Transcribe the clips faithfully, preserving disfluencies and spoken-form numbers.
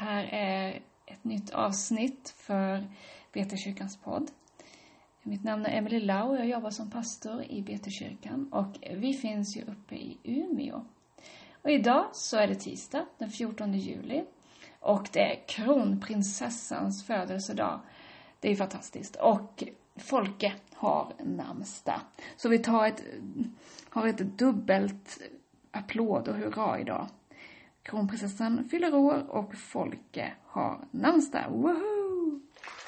här är ett nytt avsnitt för Betekyrkans podd. Mitt namn är Emelie Lau och jag jobbar som pastor i Betekyrkan. Och vi finns ju uppe i Umeå. Och idag så är det tisdag den fjortonde juli. Och det är kronprinsessans födelsedag. Det är fantastiskt. Och Folke har namnsdag. Så vi tar ett, har ett dubbelt applåd och hurra idag. Kronprinsessan fyller år och Folke har namnsdag. Woohoo!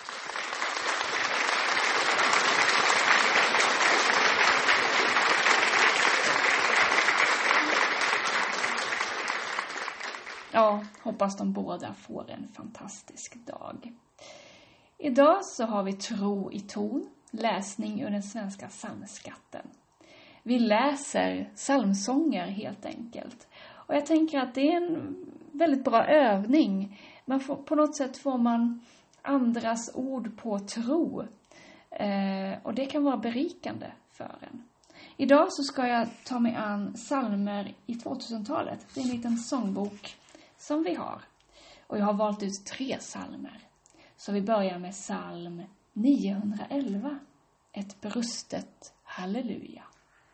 Ja, hoppas de båda får en fantastisk dag. Idag så har vi tro i ton, läsning ur den svenska psalmskatten. Vi läser psalmsånger helt enkelt. Och jag tänker att det är en väldigt bra övning. Man får, på något sätt får man andras ord på tro. Eh, och det kan vara berikande för en. Idag så ska jag ta mig an psalmer i tvåtusentalet. Det är en liten sångbok som vi har. Och jag har valt ut tre psalmer. Så vi börjar med psalm niohundraelva. Ett brustet halleluja.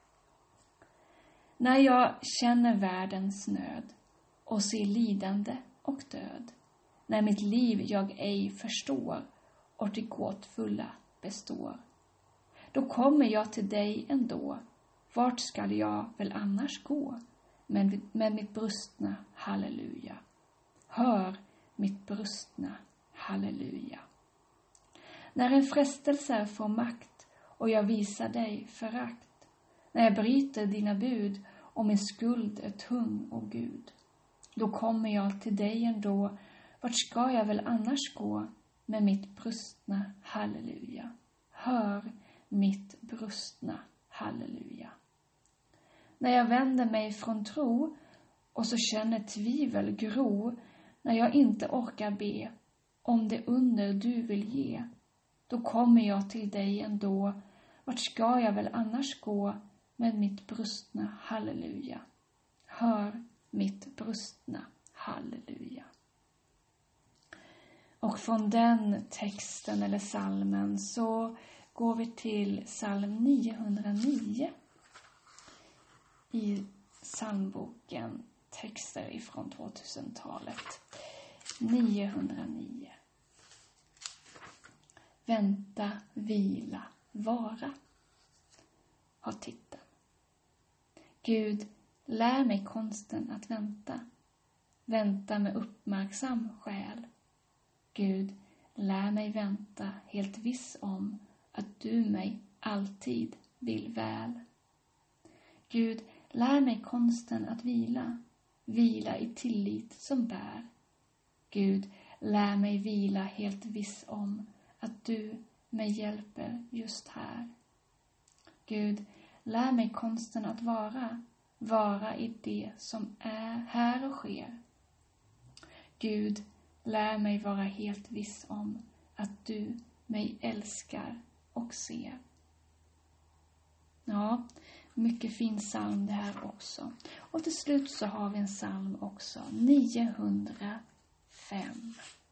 När jag känner världens nöd och ser lidande och död. När mitt liv jag ej förstår och det gåtfulla består. Då kommer jag till dig ändå. Vart skall jag väl annars gå? Men med mitt brustna halleluja. Hör mitt brustna halleluja. När en frestelse får makt och jag visar dig förakt. När jag bryter dina bud och min skuld är tung, och Gud. Då kommer jag till dig ändå. Vart ska jag väl annars gå med mitt brustna halleluja? Hör mitt brustna halleluja. När jag vänder mig från tro och så känner tvivel gro. När jag inte orkar be om det under du vill ge. Då kommer jag till dig ändå. Vart ska jag väl annars gå med mitt brustna halleluja? Hör mitt brustna halleluja. Och från den texten eller psalmen så går vi till psalm niohundranio. I psalmboken texter ifrån tvåtusentalet. niohundranio. Vänta, vila, vara. Har titeln. Gud, lär mig konsten att vänta. Vänta med uppmärksam själ. Gud, lär mig vänta helt viss om att du mig alltid vill väl. Gud, lär mig konsten att vila. Vila i tillit som bär. Gud, lär mig vila helt viss om att du mig hjälper just här. Gud, lär mig konsten att vara, vara i det som är här och sker. Gud, lär mig vara helt viss om att du mig älskar och ser. Ja, mycket fin psalm det här också. Och till slut så har vi en psalm också, niohundrafem.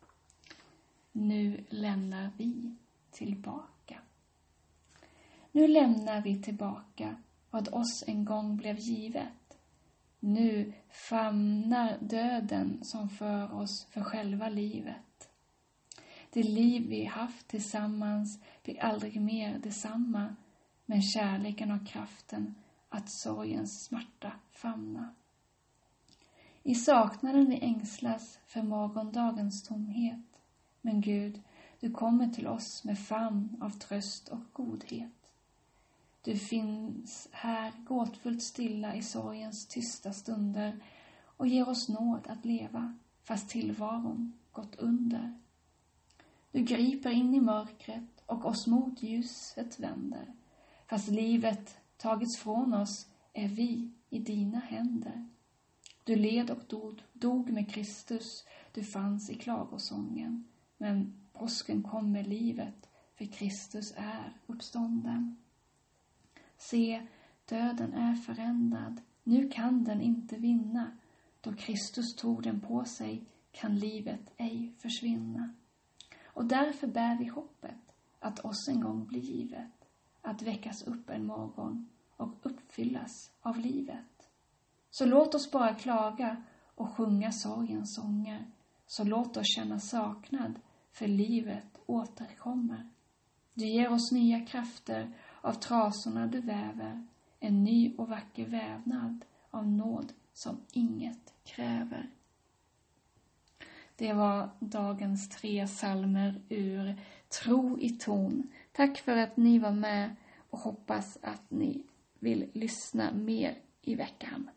Nu lämnar vi tillbaka. Nu lämnar vi tillbaka vad oss en gång blev givet. Nu famnar döden som för oss för själva livet. Det liv vi haft tillsammans blir aldrig mer detsamma, men kärleken har kraften att sorgens smärta famna. I saknaden vi ängslas för morgondagens tomhet, men Gud, du kommer till oss med famn av tröst och godhet. Du finns här gåtfullt stilla i sorgens tysta stunder och ger oss nåd att leva fast tillvaron gått under. Du griper in i mörkret och oss mot ljuset vänder. Fast livet tagits från oss är vi i dina händer. Du led och dog, dog med Kristus, du fanns i klagosången. Men påsken kom med livet, för Kristus är uppstånden. Se, döden är förändrad, nu kan den inte vinna. Då Kristus tog den på sig, kan livet ej försvinna. Och därför bär vi hoppet att oss en gång blir givet, att väckas upp en morgon och uppfyllas av livet. Så låt oss bara klaga och sjunga sorgens sånger, så låt oss känna saknad, för livet återkommer. Du ger oss nya krafter av trasorna du väver, en ny och vacker vävnad av nåd som inget kräver. Det var dagens tre psalmer ur Tro i ton. Tack för att ni var med och hoppas att ni vill lyssna mer i veckan.